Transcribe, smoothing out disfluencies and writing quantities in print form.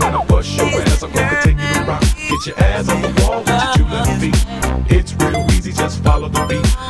when I bust your ass, I'm gonna continue to rock. Get your ass on the wall with your two left feet. It's real easy, just follow the beat.